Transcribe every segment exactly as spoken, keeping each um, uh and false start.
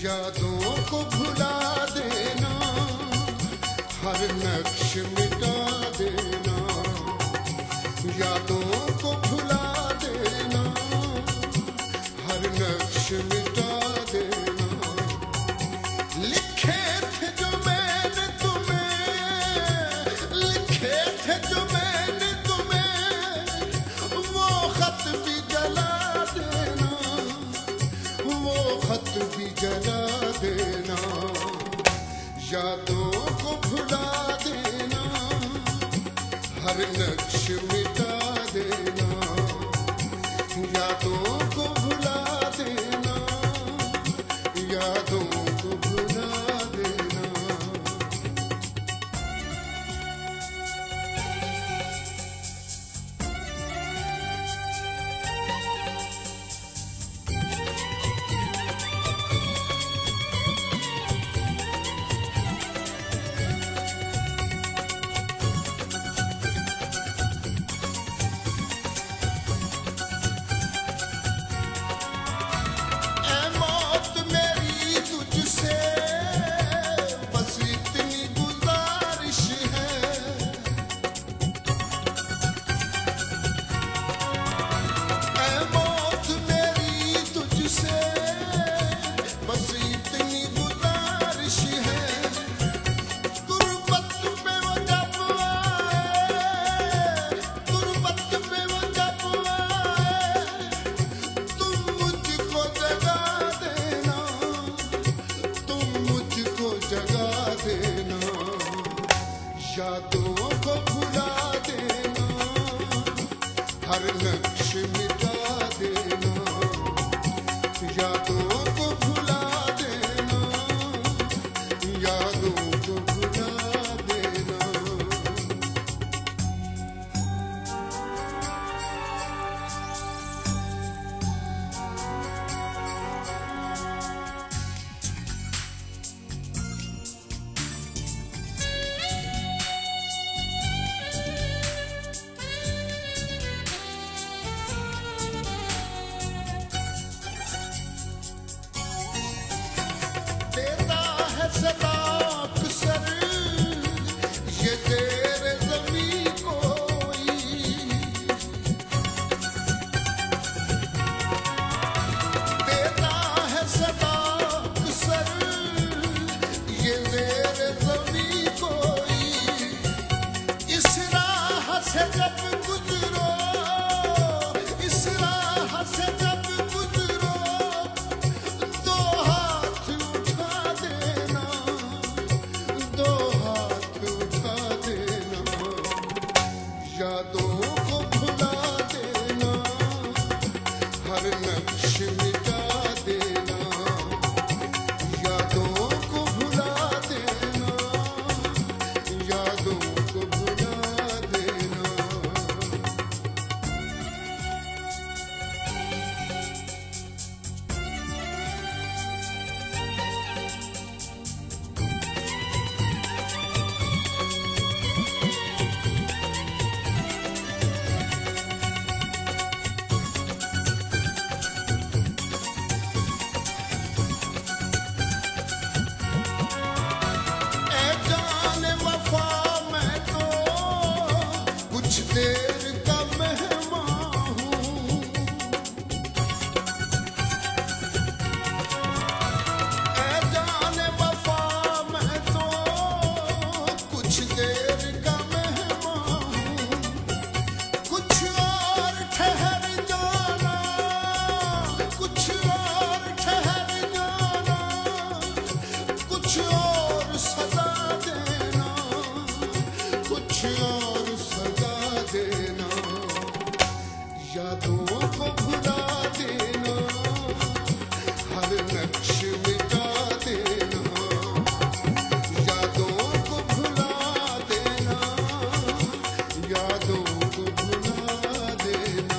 यादों को भुला देना, हर नक्श मिटा देना। यादों को भुला देना, हर नक्श मिटा देना। लिखे थे जो मैंने तुम्हें, लिखे थे जो मैंने तुम्हें, वो खत भी जला देना, वो खत भी जला देना। यादों को भुला देना, हर नक्श मिटा देना। यादों को भुला देना, यादों को भुला देना। यादों को भुला देना, हर नक्श मिटा देना। यादों को भुला देना, यादों को भुला देना। सदा अक्सर ये तेरे ज़मीं कोई, देता है सदा अक्सर ये तेरे ज़मीं कोई। इस राह से जब गुजरो, इस राह से जब गुजरो, दो हाथ उठा देना, दो हाथ उठा देना। यादों को भुला देना, हर नक्श मिटा देना। यादों को भुला देना, यादों को भुला देना। देर का मेहमान हूँ, ऐ जाने वफा मैं तो कुछ देर का मेहमान हूँ। कुछ और ठहर जाना, कुछ और ठहर जाना, कुछ और सजा देना, कुछ और सजा देना। यादों को भुला देना, हर नक्श मिटा देना। यादों को भुला देना, यादों को भुला देना।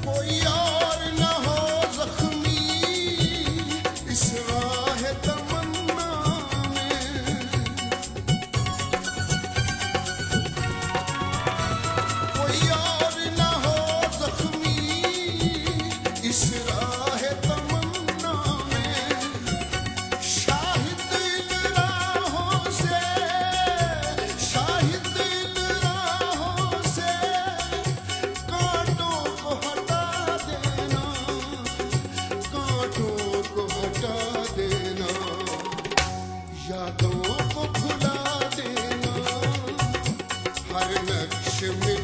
कोई और न हो जख्मी इस राह तमन्ना में, कोई और न हो जख्मी इस राह तमन्ना में। शाहिद इन राहों से, शाहिद इन राहों से कांटों को हटा देना, कांटों को हटा देना, यादों को भुला देना, हर नक्श में